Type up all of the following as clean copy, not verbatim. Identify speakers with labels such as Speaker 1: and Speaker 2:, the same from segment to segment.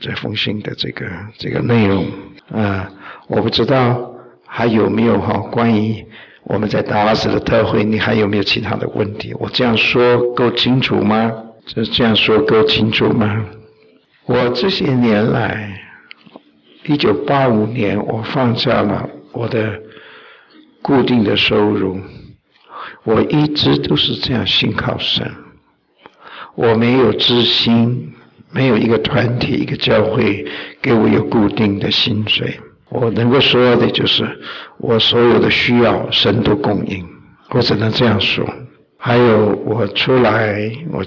Speaker 1: 这封信的这个内容我不知道还有没有关于我们在达拉斯的特会，你还有没有其他的问题？我这样说够清楚吗？这样说够清楚吗？我这些年来，1985年我放下了我的固定的收入，我一直都是这样信靠神。我没有知心，没有一个团体一个教会给我有固定的薪水。我能够说的就是我所有的需要神都供应，我只能这样说。还有我出来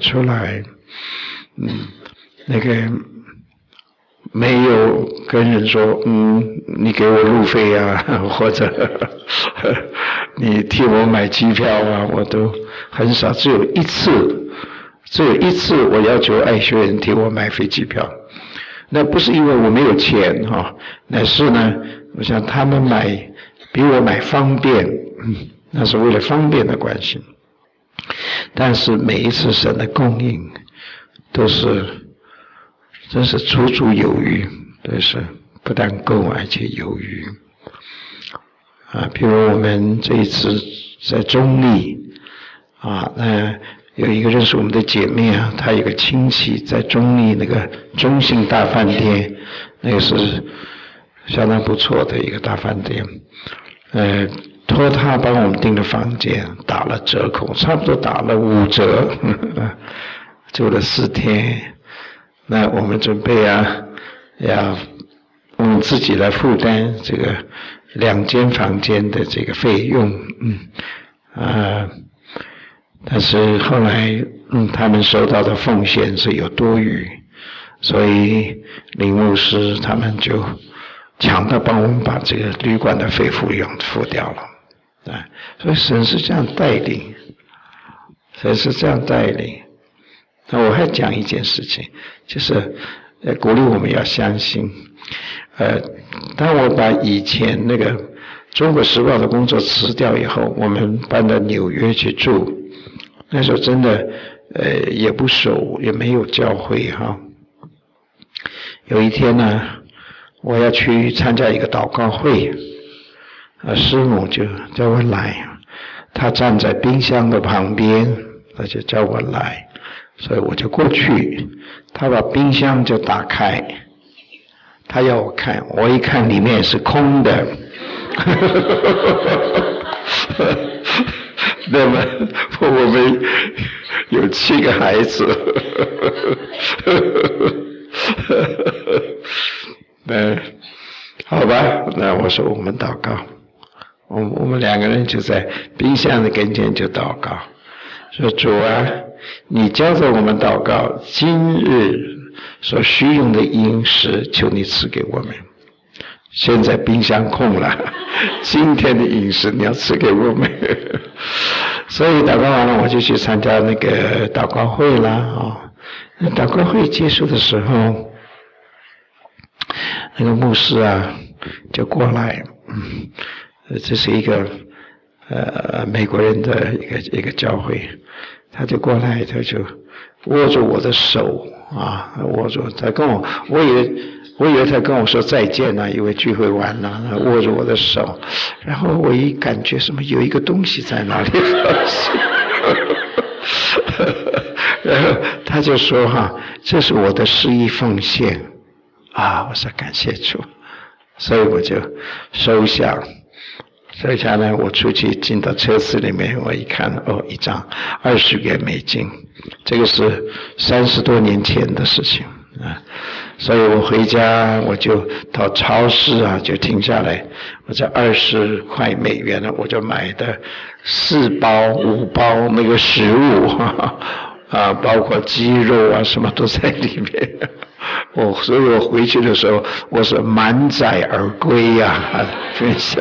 Speaker 1: 那个没有跟人说你给我路费啊，或者你替我买机票啊，我都很少。只有一次我要求爱学人替我买飞机票，那不是因为我没有钱乃是呢我想他们比我买方便，那是为了方便的关系。但是每一次神的供应都是真是足足有余，都是不但够而且有余譬如我们这一次在中立那有一个认识我们的姐妹她有个亲戚在中立那个中信大饭店，那个是相当不错的一个大饭店，托他帮我们订的房间打了折扣，差不多打了5折，住了4天。那我们准备要我们自己来负担这个2间房间的这个费用，但是后来他们收到的奉献是有多余，所以林牧师他们就抢着帮我们把这个旅馆的费用付掉了。所以神是这样带领，神是这样带领。那我还讲一件事情，就是鼓励我们要相信。当我把以前那个中国时报的工作辞掉以后，我们搬到纽约去住，那时候真的也不熟，也没有教会有一天呢，我要去参加一个祷告会，师母就叫我来，他站在冰箱的旁边，他就叫我来，所以我就过去，他把冰箱就打开，他要我看，我一看里面是空的，那么我们有7个孩子，好吧，那我说我们祷告，我们2个人就在冰箱的跟前就祷告，说主啊，你教着我们祷告，今日所需用的饮食求你赐给我们。现在冰箱空了，今天的饮食你要赐给我们。所以祷告完了，我就去参加那个祷告会啦祷告会结束的时候，那个牧师就过来，这是一个美国人的一个教会，他就过来，他就握住我的手握住他跟我以为他跟我说再见因为聚会完了，他握住我的手，然后我一感觉什么有一个东西在哪里，然后他就说这是我的施意奉献我说感谢主，所以我就收下呢，我出去进到车子里面，我一看一张20元美金，这个是30多年前的事情所以我回家我就到超市就停下来，我这20块美元呢，我就买的4包5包那个食物包括鸡肉什么都在里面所以我回去的时候我是满载而归分享。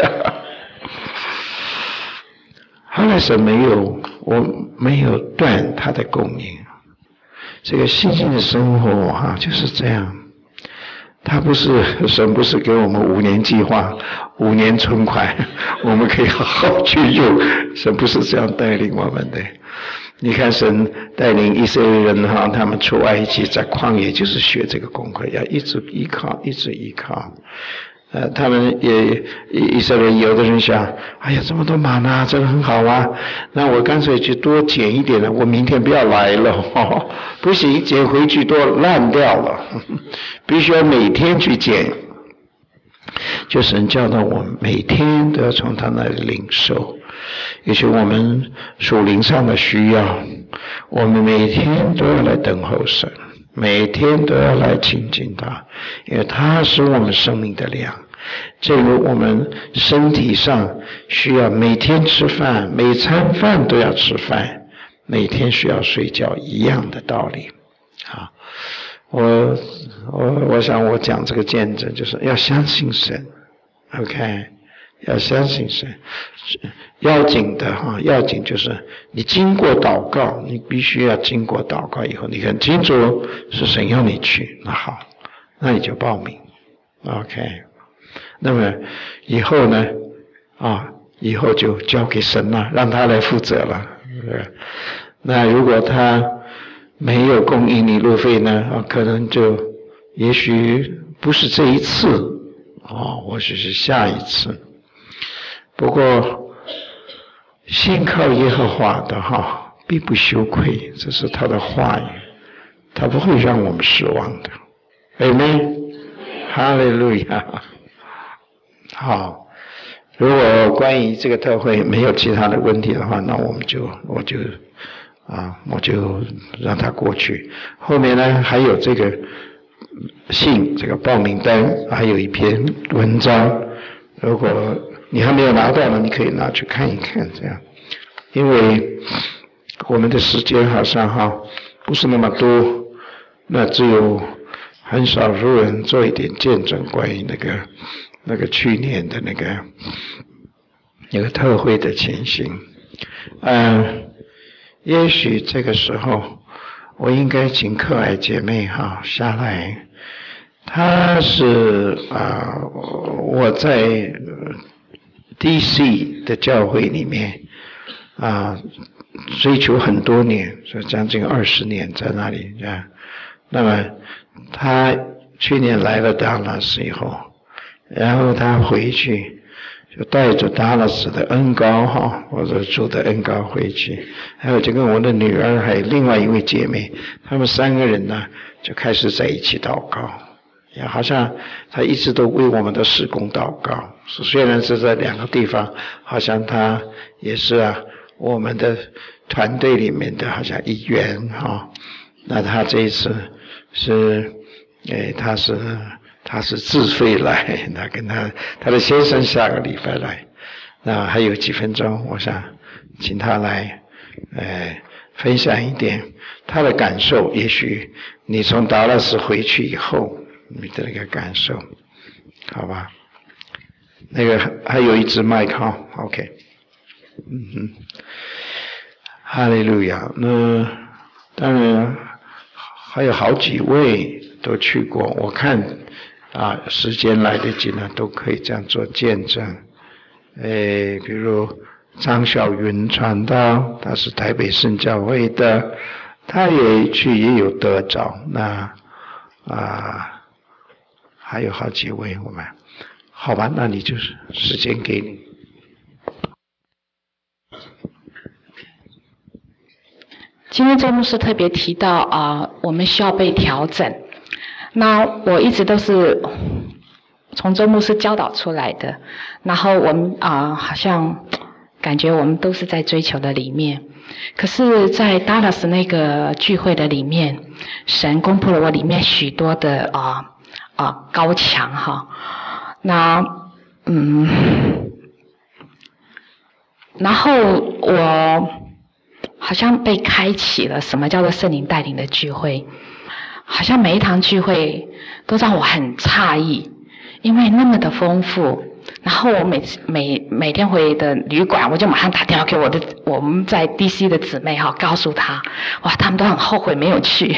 Speaker 1: 后来神我没有断他的供应。这个信心的生活就是这样，神不是给我们5年计划5年存款我们可以好好去用，神不是这样带领我们的。 你看神带领以色列人哈，他们出埃及在旷野就是学这个功课，要一直依靠，一直依靠。他们也以色列有的人想，哎呀，这么多玛纳，这个很好啊，那我干脆去多捡一点了，我明天不要来了，不行，捡回去都烂掉了，必须要每天去捡。就神教导我们每天都要从他那里领受，也许我们属灵上的需要，我们每天都要来等候神，每天都要来亲近他，因为他是我们生命的粮。正如我们身体上需要每天吃饭，每餐饭都要吃饭，每天需要睡觉一样的道理。好，我想我讲这个见证就是要相信神 ，OK， 要相信神。要紧的哈，要紧就是你经过祷告，你必须要经过祷告以后，你很清楚是神要你去，那好，那你就报名 ，OK。那么以后呢？以后就交给神了，让他来负责了。那如果他没有供应你路费呢？可能就也许不是这一次，或许是下一次。不过信靠耶和华的必不羞愧，这是他的话语，他不会让我们失望的。Amen， 哈利路亚。好，如果关于这个特会没有其他的问题的话，那我就让他过去。后面呢还有这个信，这个报名单，还有一篇文章，如果你还没有拿到呢，你可以拿去看一看，这样。因为我们的时间好像不是那么多，那只有很少数人做一点见证关于那个去年的那个特会的情形。也许这个时候我应该请可爱姐妹下来。她是我在DC 的教会里面追求很多年，所以将近20年在那里。那么她去年来了达拉斯以后，然后她回去就带着达拉斯的恩膏或者主的恩膏回去，还有就跟我的女儿还有另外一位姐妹，他们3个人呢就开始在一起祷告，也好像他一直都为我们的事工祷告。虽然是在2个地方，好像他也是我们的团队里面的好像一员那他这一次是他是自费来，他跟他的先生下个礼拜来，那还有几分钟，我想请他来分享一点他的感受，也许你从达拉斯回去以后你的那个感受，好吧？那个还有一支麦克 ，OK， 哈利路亚。那当然还有好几位都去过，我看时间来得及呢，都可以这样做见证。比如张小云传道，他是台北圣教会的，他也去也有得着。那还有好几位，我们好吧？那你就是时间给你。
Speaker 2: 今天周牧师特别提到我们需要被调整。那我一直都是从周牧师教导出来的，然后我们好像感觉我们都是在追求的里面。可是在达拉斯那个聚会的里面，神攻破了我里面许多的高墙那然后我好像被开启了什么叫做圣灵带领的聚会，好像每一堂聚会都让我很诧异，因为那么的丰富。然后我每天回的旅馆，我就马上打电话给我们在 DC 的姊妹告诉她，哇，他们都很后悔没有去。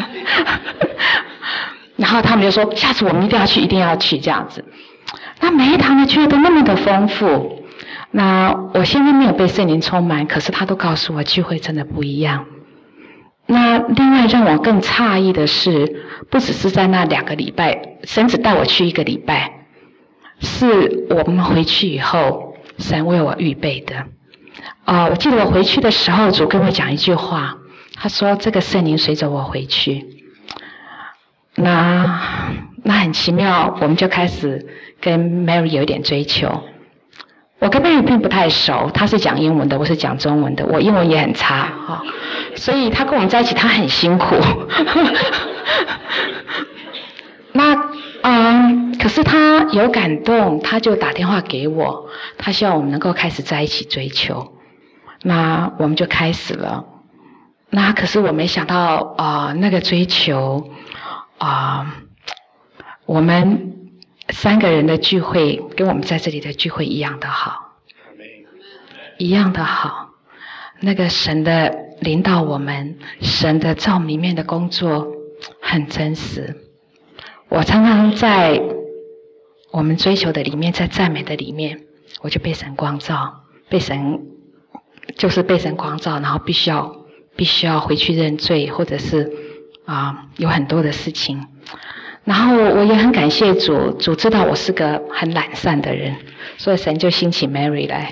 Speaker 2: 然后他们就说下次我们一定要去这样子。那每一堂的聚会都那么的丰富那我现在没有被圣灵充满，可是他都告诉我聚会真的不一样。那另外让我更诧异的是，不只是在那2个礼拜，神只带我去1个礼拜，是我们回去以后，神为我预备的。我记得我回去的时候，主跟我讲一句话，他说这个圣灵随着我回去。那很奇妙，我们就开始跟 Mary 有一点追求。我跟 Mary 并不太熟，他是讲英文的，我是讲中文的，我英文也很差所以他跟我们在一起他很辛苦可是他有感动，他就打电话给我，他希望我们能够开始在一起追求。那我们就开始了。那可是我没想到那个追求我们3个人的聚会跟我们在这里的聚会一样的好，一样的好。那个神的领导我们，神的在我们里面的工作很真实。我常常在我们追求的里面，在赞美的里面，我就被神光照，被神光照，然后必须要回去认罪，或者是有很多的事情。然后我也很感谢主，主知道我是个很懒散的人，所以神就兴起 Mary 来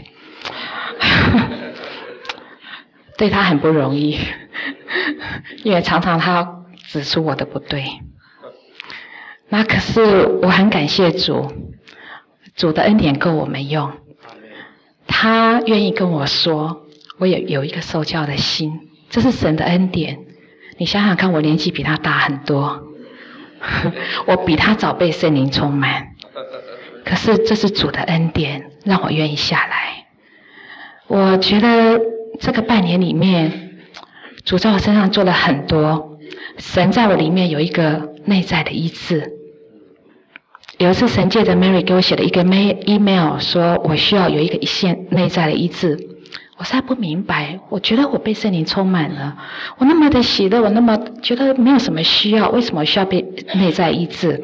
Speaker 2: 对他很不容易，因为常常他指出我的不对。那可是我很感谢主，主的恩典够我们用，他愿意跟我说，我也有一个受教的心，这是神的恩典。你想想看，我年纪比他大很多我比他早被圣灵充满，可是这是主的恩典，让我愿意下来。我觉得这个半年里面，主在我身上做了很多，神在我里面有一个内在的医治。有一次神借着 Mary 给我写了一个 email 说我需要有一个内在的医治。我实在不明白，我觉得我被圣灵充满了，我那么的喜乐，我那么觉得没有什么需要，为什么需要被内在医治？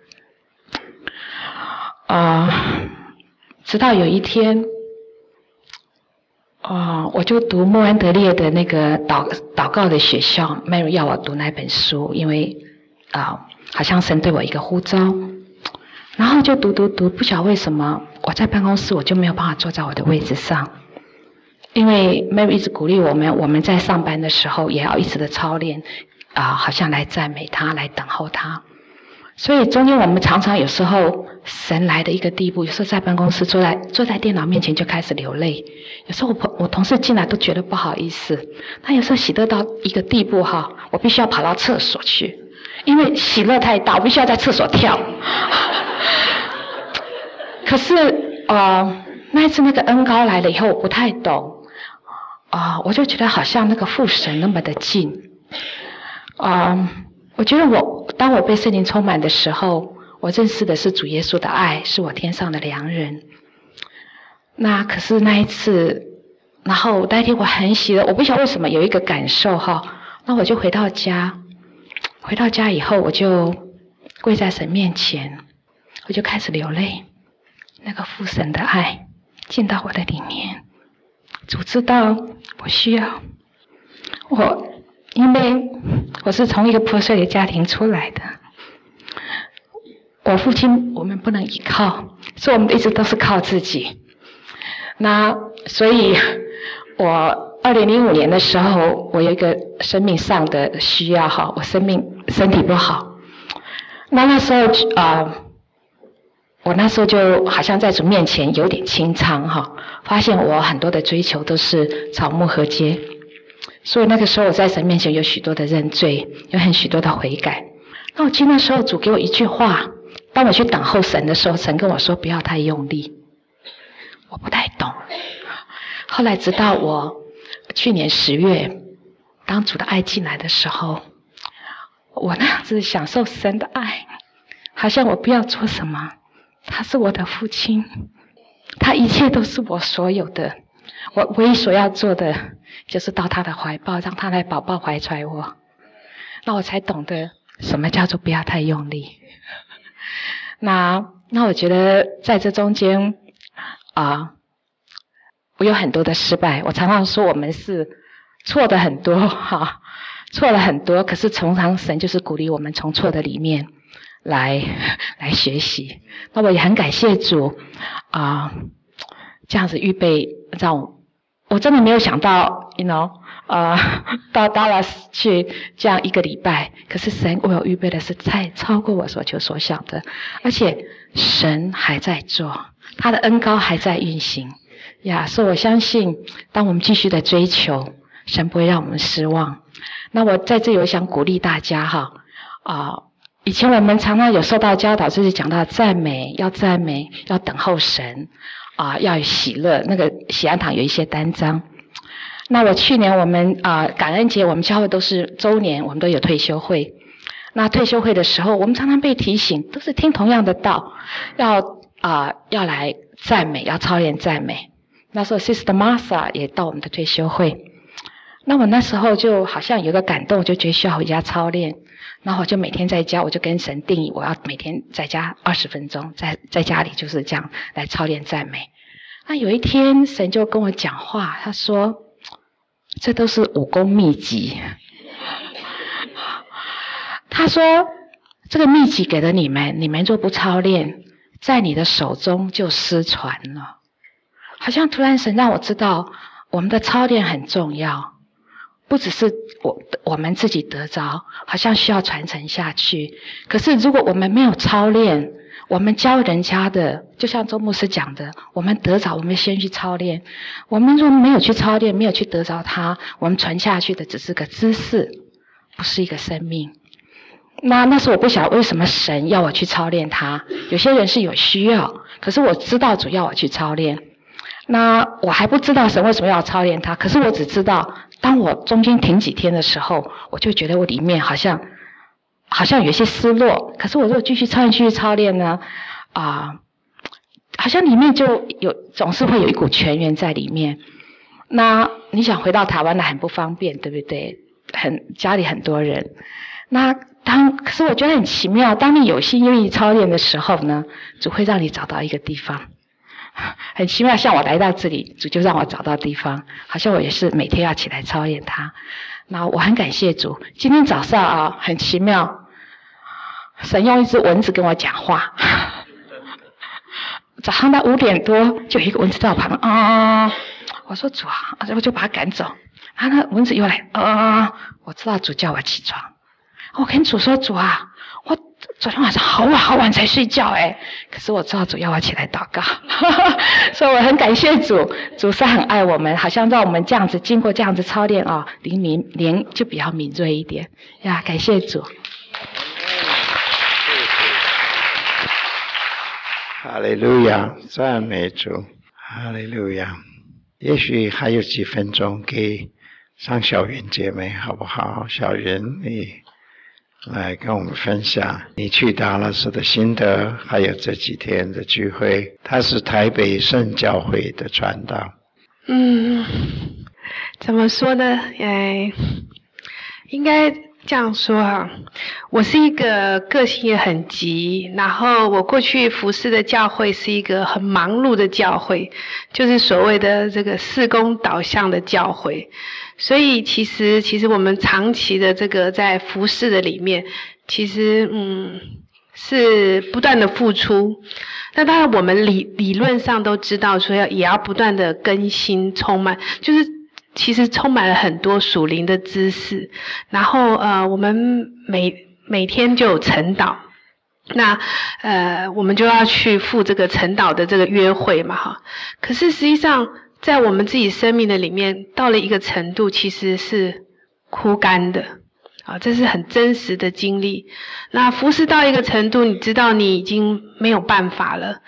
Speaker 2: 直到有一天我就读莫安德烈的那个祷告的学校， Mary 要我读那本书，因为好像神对我一个呼召，然后就读，不晓得为什么我在办公室我就没有办法坐在我的位置上，因为 Mary 一直鼓励我们在上班的时候也要一直的操练好像来赞美他，来等候他。所以中间我们常常有时候神来的一个地步，有时候在办公室坐在电脑面前就开始流泪，有时候我同事进来都觉得不好意思，他有时候喜乐到一个地步我必须要跑到厕所去，因为喜乐太大，我必须要在厕所跳可是那一次那个恩膏来了以后，我不太懂我就觉得好像那个父神那么的近我觉得当我被圣灵充满的时候，我认识的是主耶稣的爱，是我天上的良人。那可是那一次，然后那一天我很喜乐，我不晓得为什么有一个感受那我就回到家以后，我就跪在神面前，我就开始流泪，那个父神的爱进到我的里面。主知道我需要，因为我是从一个破碎的家庭出来的，我父亲我们不能依靠，所以我们一直都是靠自己。那所以我2005年的时候，我有一个生命上的需要我身体不好，那时候我那时候就好像在主面前有点清仓发现我很多的追求都是草木禾秸，所以那个时候我在神面前有许多的认罪，有很许多的悔改。那我记得那时候主给我一句话，当我去等候神的时候，神跟我说不要太用力，我不太懂。后来直到我去年10月当主的爱进来的时候，我那样子享受神的爱，好像我不要做什么，他是我的父亲，他一切都是我所有的，我唯一所要做的就是到他的怀抱，让他来宝宝怀揣我。那我才懂得什么叫做不要太用力。那我觉得在这中间我有很多的失败，我常常说我们是错的很多错了很多，可是常常神就是鼓励我们从错的里面来学习。那我也很感谢主这样子预备让我真的没有想到到 Dallas 去这样1个礼拜，可是神为我预备的是超过我所求所想的，而且神还在做，他的恩膏还在运行所以我相信当我们继续的追求，神不会让我们失望。那我在这里我想鼓励大家以前我们常常有受到教导，就是讲到赞美，要等候神要有喜乐，那个喜安堂有一些单张。那我去年我们感恩节我们教会都是周年，我们都有退休会。那退休会的时候，我们常常被提醒，都是听同样的道，要来赞美，要操练赞美。那时候 Sister Martha 也到我们的退休会，那我那时候就好像有个感动，就觉得需要回家操练。然后我就每天在家，我就跟神定义，我要每天在家20分钟，在家里就是这样来操练赞美。那有一天神就跟我讲话，他说这都是武功秘籍。他说这个秘籍给了你们若不操练，在你的手中就失传了。好像突然神让我知道我们的操练很重要，不只是我们自己得着，好像需要传承下去。可是如果我们没有操练，我们教人家的，就像周牧师讲的，我们得着我们先去操练，我们如果没有去操练，没有去得着它，我们传下去的只是个知识，不是一个生命。那时候我不晓得为什么神要我去操练它，有些人是有需要，可是我知道主要我去操练。那我还不知道神为什么要操练它，可是我只知道当我中间停几天的时候，我就觉得我里面好像有一些失落。可是我如果继续操练呢好像里面就总是会有一股泉源在里面。那你想回到台湾来很不方便，对不对？家里很多人。可是我觉得很奇妙，当你有心愿意操练的时候呢，主会让你找到一个地方。很奇妙，像我来到这里，主就让我找到地方，好像我也是每天要起来操练它。那我很感谢主。今天早上很奇妙，神用一只蚊子跟我讲话。早上到5点多，就有一个蚊子在我旁边我说主我就把它赶走。然后那蚊子又来我知道主叫我起床。我跟主说主我昨天晚上好晚才睡觉可是我知道主要我起来祷告。所以我很感谢主是很爱我们，好像让我们这样子经过这样子操练灵就比较敏锐一点感谢主。
Speaker 1: 哈利路亚，赞美主，哈利路亚。也许还有几分钟给张小云姐妹好不好？小云你来跟我们分享你去达拉斯的心得，还有这几天的聚会。他是台北圣教会的传道。
Speaker 3: 怎么说呢？应该这样说我是一个个性也很急，然后我过去服侍的教会是一个很忙碌的教会，就是所谓的这个事工导向的教会。所以其实我们长期的这个在服侍的里面，其实是不断的付出。那当然我们理论上都知道说也要不断的更新充满，就是其实充满了很多属灵的知识。然后我们每天就有晨祷，那我们就要去赴这个晨祷的这个约会嘛可是实际上在我们自己生命的里面，到了一个程度其实是枯干的这是很真实的经历。那服侍到一个程度，你知道你已经没有办法了。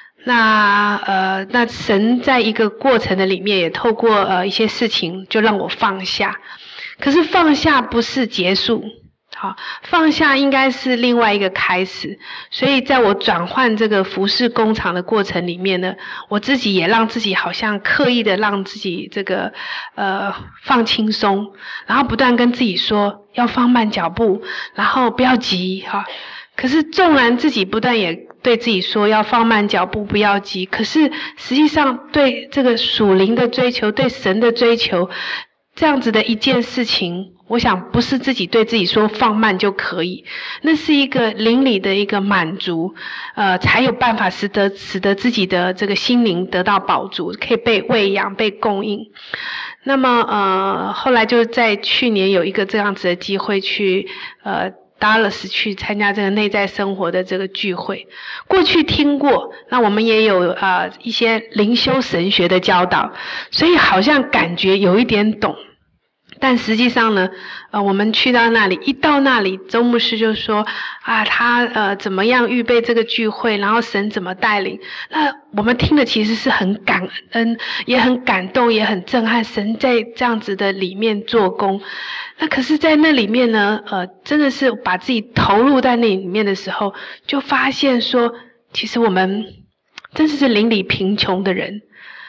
Speaker 3: 那神在一个过程的里面也透过一些事情就让我放下。可是放下不是结束，放下应该是另外一个开始。所以在我转换这个服侍工厂的过程里面呢，我自己也让自己好像刻意的让自己这个放轻松，然后不断跟自己说要放慢脚步，然后不要急可是纵然自己不断也对自己说要放慢脚步，不要急。可是实际上对这个属灵的追求，对神的追求，这样子的一件事情，我想不是自己对自己说放慢就可以，那是一个灵里的一个满足，才有办法使得自己的这个心灵得到饱足，可以被喂养、被供应。那么后来就在去年有一个这样子的机会去Dallas 去参加这个内在生活的这个聚会，过去听过，那我们也有一些灵修神学的教导，所以好像感觉有一点懂。但实际上呢，我们去到那里，一到那里，周牧师就说他怎么样预备这个聚会，然后神怎么带领。那我们听的其实是很感恩，也很感动，也很震撼，神在这样子的里面做工。那可是在那里面呢，真的是把自己投入在那里面的时候，就发现说，其实我们真的是邻里贫穷的人，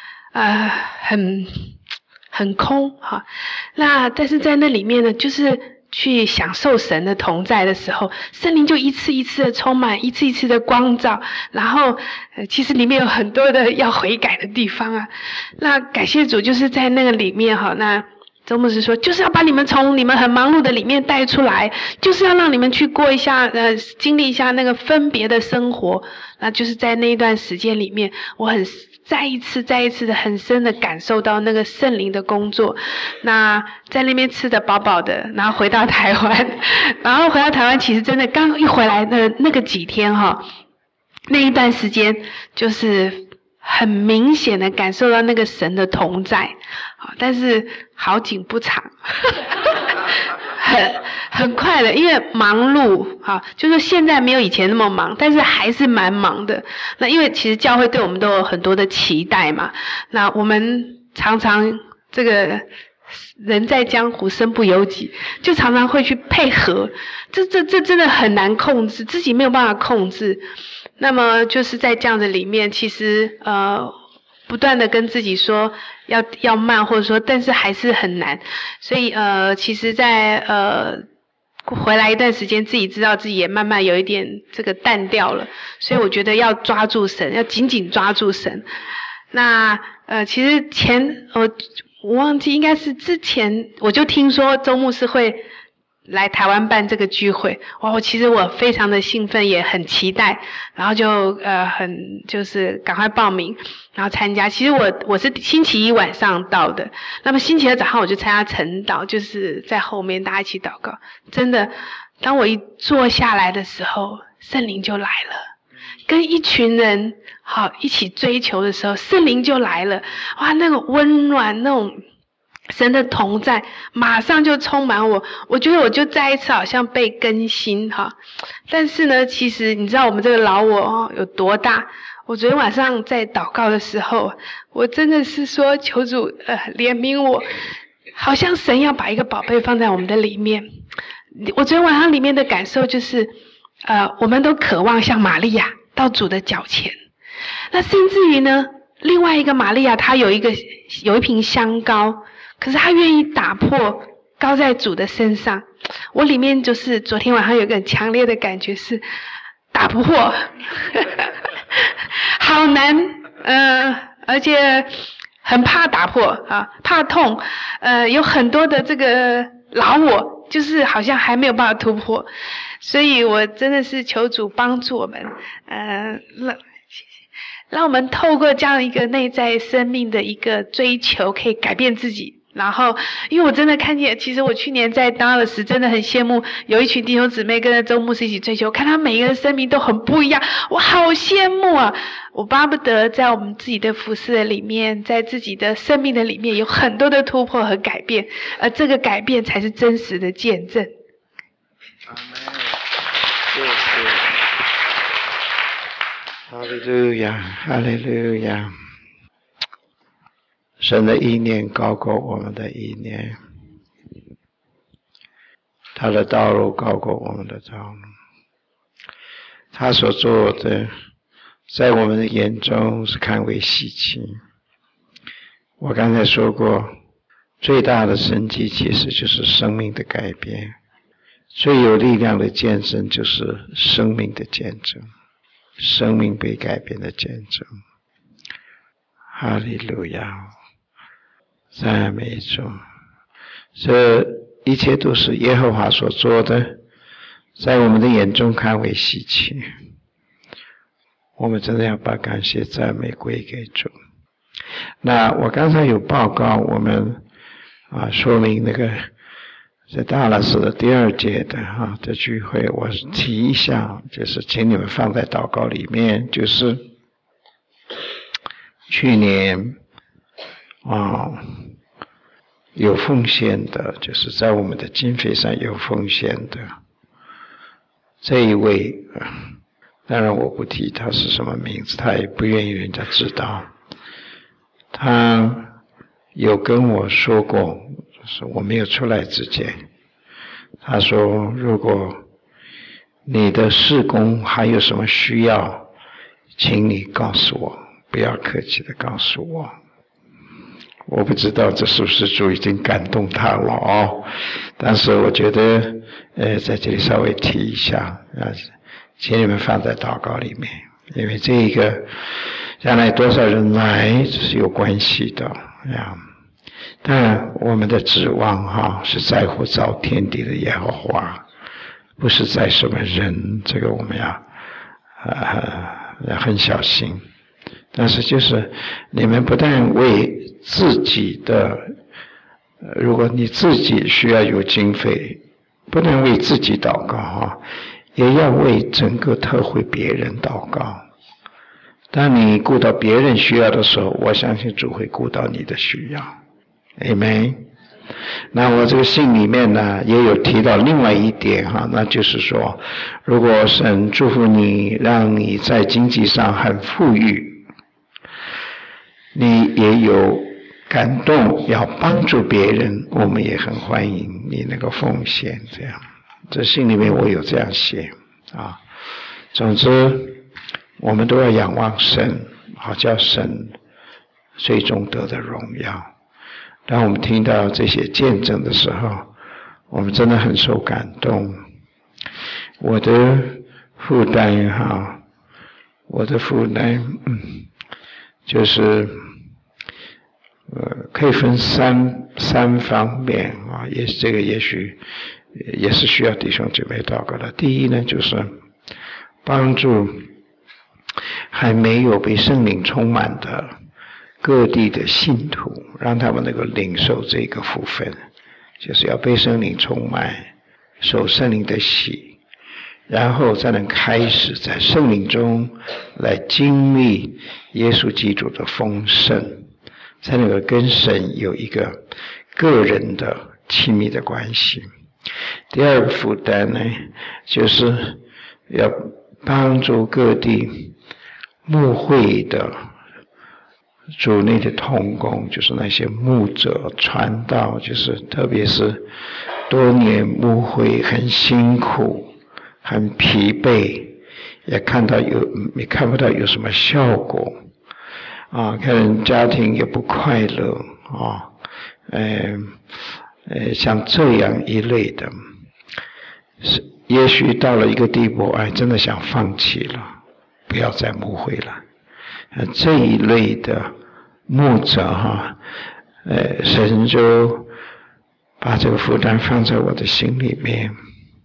Speaker 3: 很空哈。那但是在那里面呢，就是去享受神的同在的时候，圣灵就一次一次的充满，一次一次的光照，然后其实里面有很多的要悔改的地方啊。那感谢主，就是在那个里面哈，那周牧师说，就是要把你们从你们很忙碌的里面带出来，就是要让你们去过一下经历一下那个分别的生活。那就是在那一段时间里面，我很再一次的很深的感受到那个圣灵的工作。那在那边吃得饱饱的，然后回到台湾，其实真的刚一回来的那个几天哈，那一段时间就是很明显的感受到那个神的同在，但是好景不长，很快的，因为忙碌，就是现在没有以前那么忙，但是还是蛮忙的。那因为其实教会对我们都有很多的期待嘛，那我们常常这个人在江湖身不由己，就常常会去配合，这真的很难控制，自己没有办法控制。那么就是在这样的里面，其实不断的跟自己说要慢，或者说但是还是很难。所以其实在回来一段时间，自己知道自己也慢慢有一点这个淡掉了，所以我觉得要抓住神，要紧紧抓住神。那其实我忘记应该是之前我就听说周牧师会来台湾办这个聚会，其实我非常的兴奋，也很期待，然后就就是赶快报名，然后参加。其实我是星期一晚上到的，那么星期二早上我就参加晨祷，就是在后面大家一起祷告。真的，当我一坐下来的时候，圣灵就来了，跟一群人一起追求的时候，圣灵就来了，那种温暖，那种神的同在马上就充满我，我觉得我就再一次好像被更新但是呢，其实你知道我们这个老我有多大？我昨天晚上在祷告的时候，我真的是说求主怜悯我，好像神要把一个宝贝放在我们的里面。我昨天晚上里面的感受就是我们都渴望像玛利亚到主的脚前。那甚至于呢，另外一个玛利亚她有一瓶香膏，可是她愿意打破膏在主的身上。我里面就是昨天晚上有一个很强烈的感觉是打不破好难而且很怕打破怕痛有很多的这个老我就是好像还没有办法突破，所以我真的是求主帮助我们让我们透过这样一个内在生命的一个追求可以改变自己。然后因为我真的看见，其实我去年在Dallas真的很羡慕有一群弟兄姊妹跟着周牧师一起追求，看他每一个人生命都很不一样，我好羡慕啊！我巴不得在我们自己的服事的里面，在自己的生命的里面有很多的突破和改变，而这个改变才是真实的见证。
Speaker 1: 阿们，谢谢。哈利路亚，哈利路亚。神的意念高过我们的意念，他的道路高过我们的道路，他所做的在我们的眼中是看为稀奇。我刚才说过，最大的神迹其实就是生命的改变，最有力量的见证就是生命的见证。 生命被改变的见证。哈利路亚，赞美主。这一切都是耶和华所做的，在我们的眼中看为稀奇。我们真的要把感谢赞美归给主。那我刚才有报告我们说明那个在大拉斯的第2届的聚会，我提一下，就是请你们放在祷告里面，就是去年有奉献的，就是在我们的经费上有奉献的这一位，当然我不提他是什么名字，他也不愿意人家知道。他有跟我说过，就是我没有出来之前，他说如果你的事工还有什么需要，请你告诉我，不要客气的告诉我。我不知道这是不是主已经感动他了但是我觉得在这里稍微提一下请你们放在祷告里面，因为这一个将来多少人来是有关系的当然我们的指望是在乎造天地的耶和华，不是在什么人，这个我们要很小心。但是就是你们不但为自己的，如果你自己需要有经费，不能为自己祷告也要为整个特会别人祷告。当你顾到别人需要的时候，我相信主会顾到你的需要。Amen。那我这个信里面呢也有提到另外一点那就是说，如果神祝福你，让你在经济上很富裕，你也有感动要帮助别人，我们也很欢迎你那个奉献。这样，这信里面我有这样写总之我们都要仰望神，好叫神最终得的荣耀。当我们听到这些见证的时候，我们真的很受感动。我的负担就是可以分三方面这个也许也是需要弟兄姐妹祷告的。第一呢，就是帮助还没有被圣灵充满的各地的信徒，让他们能够领受这个福分，就是要被圣灵充满，受圣灵的洗，然后才能开始在圣灵中来经历耶稣基督的丰盛，才能够跟神有一个个人的亲密的关系。第二个负担呢，就是要帮助各地牧会的主内的同工，就是那些牧者传道，就是特别是多年牧会很辛苦很疲惫，也看不到有什么效果看人家庭也不快乐像这样一类的，也许到了一个地步真的想放弃了，不要再牧会了。这一类的牧者神就把这个负担放在我的心里面，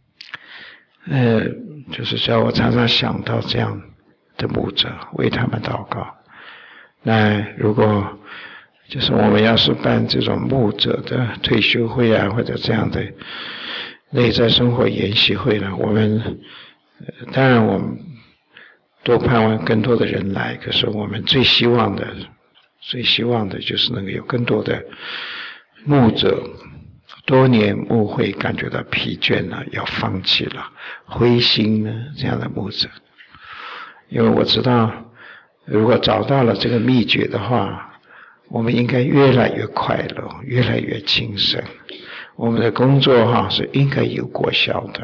Speaker 1: 就是叫我常常想到这样的牧者，为他们祷告。那如果就是我们要是办这种牧者的退休会或者这样的内在生活研习会呢，我们当然我们多盼望更多的人来，可是我们最希望的就是能够有更多的牧者多年牧会感觉到疲倦了，要放弃了，灰心呢，这样的牧者。因为我知道如果找到了这个秘诀的话，我们应该越来越快乐，越来越轻省，我们的工作是应该有果效的。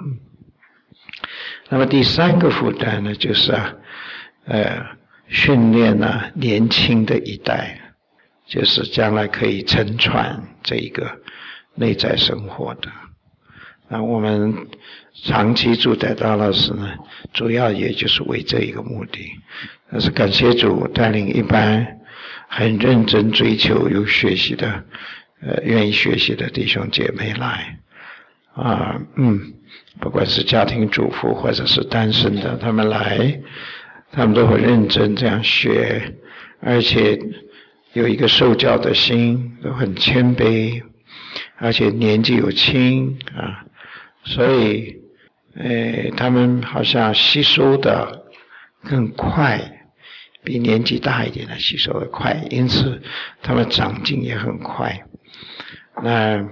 Speaker 1: 那么第三个负担呢，就是训练年轻的一代，就是将来可以承传这一个内在生活的我们长期住在达拉斯呢，主要也就是为这一个目的。但是感谢主带领一班很认真追求有学习的愿意学习的弟兄姐妹来不管是家庭主妇或者是单身的，他们来，他们都很认真这样学，而且有一个受教的心，都很谦卑，而且年纪又轻所以他们好像吸收的更快，比年纪大一点的吸收的快，因此他们长进也很快。那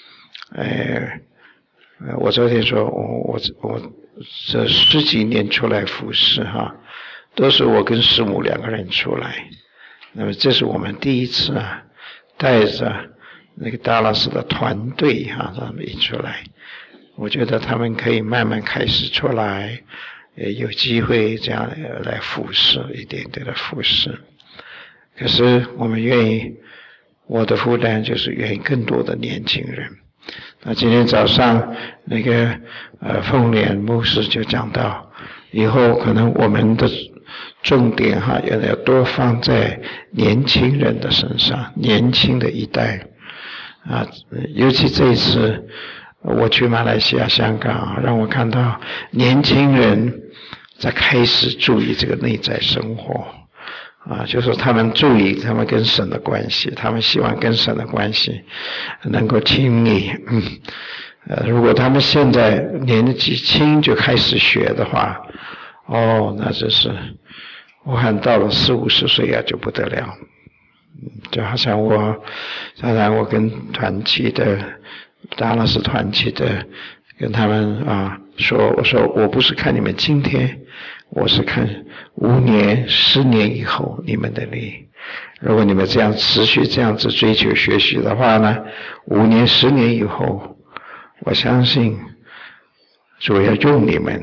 Speaker 1: 我昨天说我这10几年出来服事都是我跟师母2个人出来。那么这是我们第一次带着那个达拉斯的团队他们一出来，我觉得他们可以慢慢开始出来，有机会这样来服事，一点点的服事。可是我们愿意，我的负担就是愿意更多的年轻人。那今天早上那个凤莲牧师就讲到，以后可能我们的重点要多放在年轻人的身上，年轻的一代尤其这一次我去马来西亚、香港让我看到年轻人在开始注意这个内在生活就是他们注意他们跟神的关系，他们希望跟神的关系能够亲密如果他们现在年纪轻就开始学的话那真是我看到了40、50岁就不得了。就好像当然我跟团契的达拉斯团契的跟他们说，我说我不是看你们今天，我是看5年、10年以后你们的力。如果你们这样持续这样子追求学习的话呢，5年、10年以后，我相信主要用你们，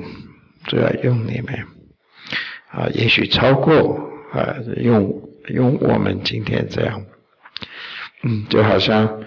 Speaker 1: 也许超过用我们今天这样。就好像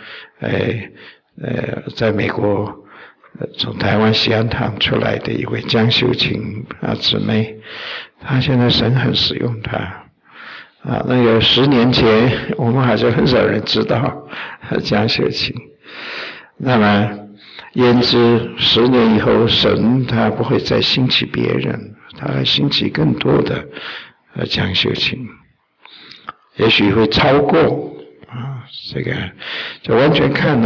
Speaker 1: 在美国从台湾西安堂出来的一位江秀琴姊妹，她现在神很使用她那个10年前我们还是很少人知道江秀琴。那么焉知10年以后神他不会再兴起别人，他会兴起更多的江秀琴，也许会超过这个就完全看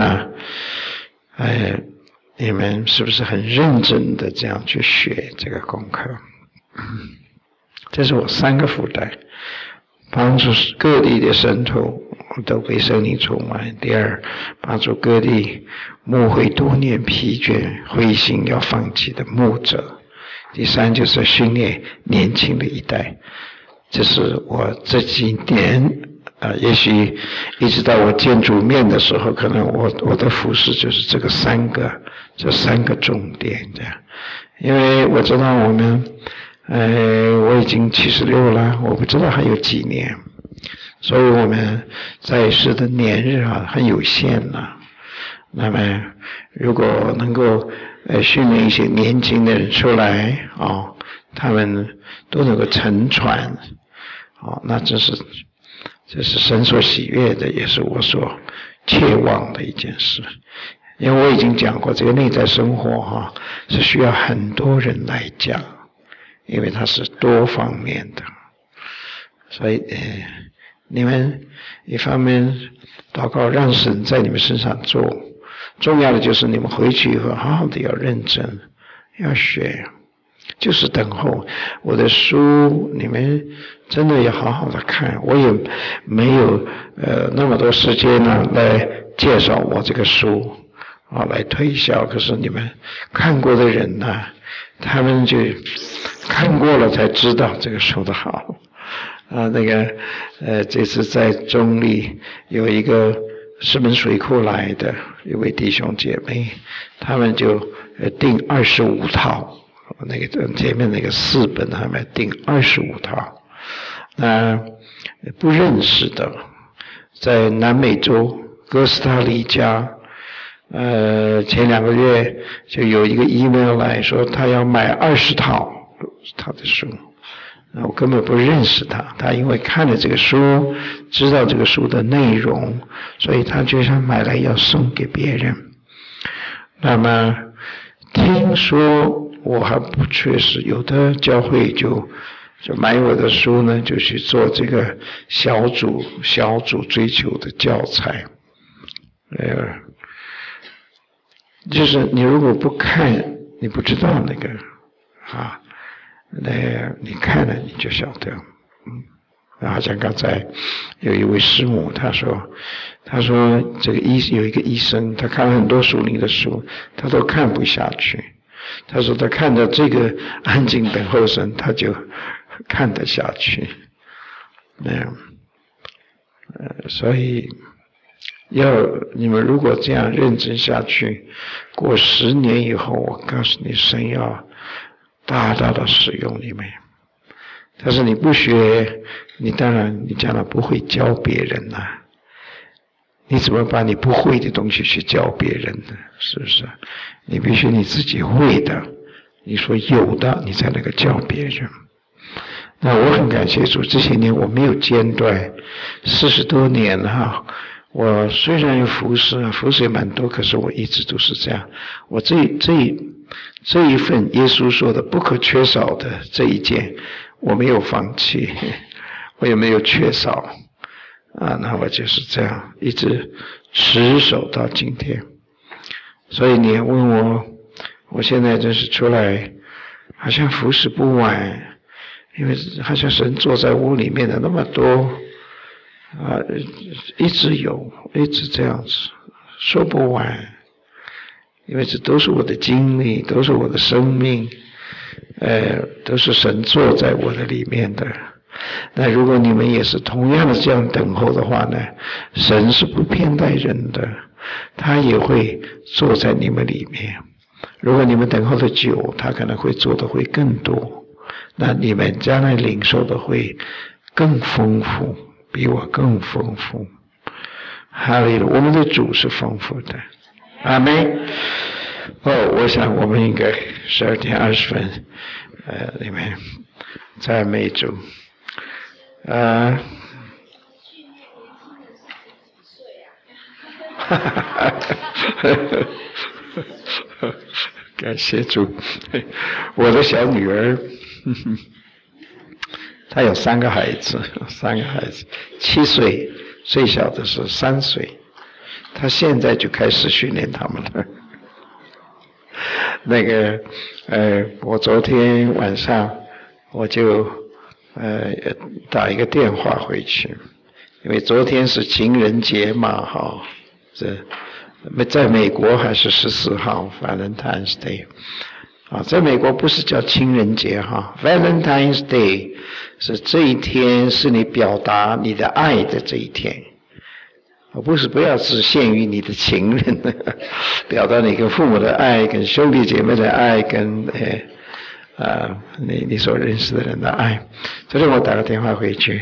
Speaker 1: 你们是不是很认真的这样去学这个功课。这是我3个负担，帮助各地的圣徒都被圣灵充满。第2，帮助各地牧会多年疲倦灰心要放弃的牧者。第3，就是训练年轻的一代。这是我这几年也许一直到我见主面的时候，可能我的服事就是这3个重点这样。因为我知道我已经76了，我不知道还有几年，所以我们在世的年日很有限了。那么如果能够训练一些年轻的人出来他们都能够承传那这是神所喜悦的，也是我所切望的一件事。因为我已经讲过，这个内在生活是需要很多人来讲，因为它是多方面的。所以你们一方面祷告让神在你们身上做，重要的就是你们回去以后好好的要认真要学，就是等候我的书，你们真的要好好的看。我也没有那么多时间来介绍我这个书来推销，可是你们看过的人他们就看过了才知道这个书的好这次在中立有一个石门水库来的一位弟兄姐妹，他们就订25套，前面那个4本他们订25套。不认识的在南美洲哥斯达黎加前2个月就有一个 email 来说他要买20套他的书，我根本不认识他因为看了这个书，知道这个书的内容，所以他就想买来要送给别人。那么听说我还不确实，有的教会就买我的书呢，就去做这个小组追求的教材。就是你如果不看，你不知道那个你看了你就晓得。好像刚才有一位师母，他说这个有一个医生，他看了很多属灵的书，他都看不下去。他说他看到这个安静等候神，他就看得下去。所以你们如果这样认真下去，过10年以后，我告诉你，神要大大的使用你们。但是你不学，你当然你将来不会教别人啊。你怎么把你不会的东西去教别人呢？是不是？你必须你自己会的，你说有的，你才能够教别人。那我很感谢主，这些年我没有间断，40多年了我虽然有服侍也蛮多，可是我一直都是这样。我这一份耶稣说的不可缺少的这一件，我没有放弃，我也没有缺少那我就是这样一直持守到今天。所以你问我现在真是出来好像服侍不完，因为好像神坐在屋里面的那么多一直这样子说不完，因为这都是我的经历，都是我的生命，都是神坐在我的里面的。那如果你们也是同样的这样等候的话呢，神是不偏待人的，他也会坐在你们里面。如果你们等候的久，他可能会做的会更多，那你们将来领受的会更丰富，比我更丰富。哈利路亚，我们的主是丰富的。阿们。我想我们应该12点20分你们赞美主。感谢主。我的小女儿她有3个孩子，7岁，最小的是3岁，她现在就开始训练他们了。我昨天晚上我就打一个电话回去，因为昨天是情人节嘛在美国还是14号 Valentine's Day 在美国不是叫情人节Valentine's Day 是这一天是你表达你的爱的这一天，不要只限于你的情人表达你跟父母的爱，跟兄弟姐妹的爱，跟你所认识的人的爱。昨天我打个电话回去，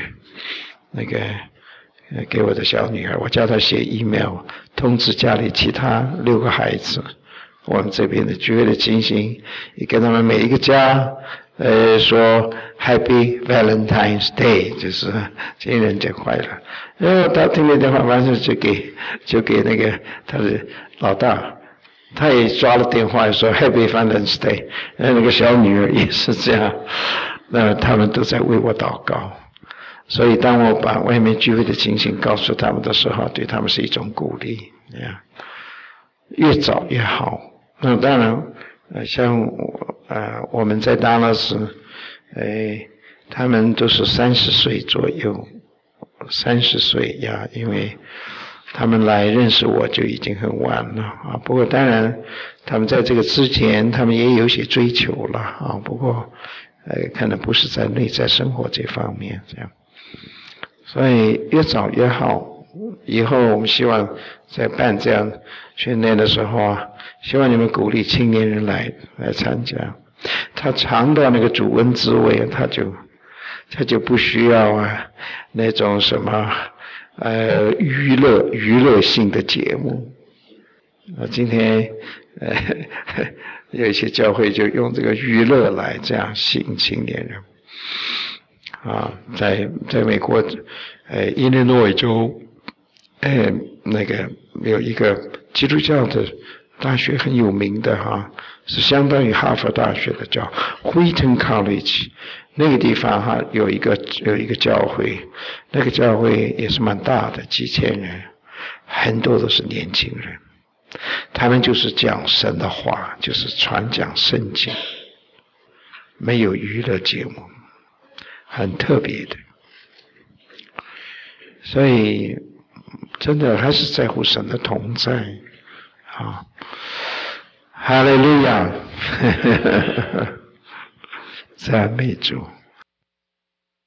Speaker 1: 给我的小女儿，我叫她写 email 通知家里其他6个孩子，我们这边的聚会的情形，也跟他们每一个家说 Happy Valentine's Day， 就是情人节快乐。然后他听了电话，马上就给他的老大，他也抓了电话说 Happy Valentine's Day。那个小女儿也是这样，那他们都在为我祷告。所以当我把外面聚会的情形告诉他们的时候，对他们是一种鼓励，越早越好。那当然像我们在达拉斯他们都是30岁左右，30岁呀，因为他们来认识我就已经很晚了不过当然他们在这个之前他们也有些追求了不过可能不是在内在生活这方面这样。所以越早越好。以后我们希望在办这样训练的时候希望你们鼓励青年人来参加。他尝到那个主恩滋味，他就不需要那种什么娱乐性的节目今天有一些教会就用这个娱乐来这样吸引青年人。在美国伊利诺伊州那个有一个基督教的大学很有名的是相当于哈佛大学的，叫 Wheaton College。那个地方有一个教会，那个教会也是蛮大的，几千人，很多都是年轻人，他们就是讲神的话，就是传讲圣经，没有娱乐节目，很特别的。所以真的还是在乎神的同在哈利路亚赞美主。